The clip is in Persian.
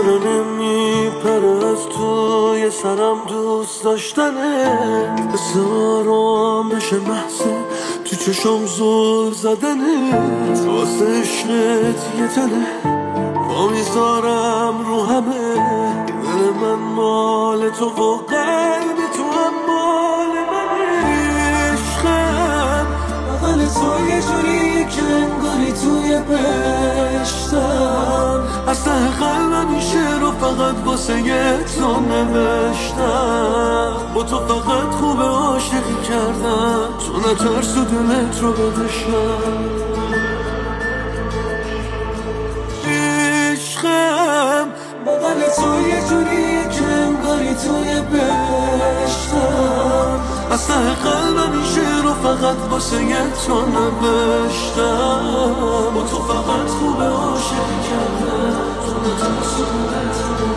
چرا نمیپره از توی سرم دوست داشتنه، حس آرامش محضه تو چشم زل زدنه، واسه عشقت یه تنه پا میذارم رو همه، دل من مال تو و قلب تو هم مال منه. عشقم بغل تو یه جوری که انگاری توی بهشتم، از ته قلبم این شعر رو فقط واسه تو نوشتم، با تو فقط خوب عاشقی کردم، تو نترس و دلت رو بدشم. عشقم بغل تو یه جوری که انگاری توی بهشتم، از ته قلبم این شعر رو فقط واسه تو نوشتم، با تو فقط خوب عاشقی کردم، تو نترس و دلت رو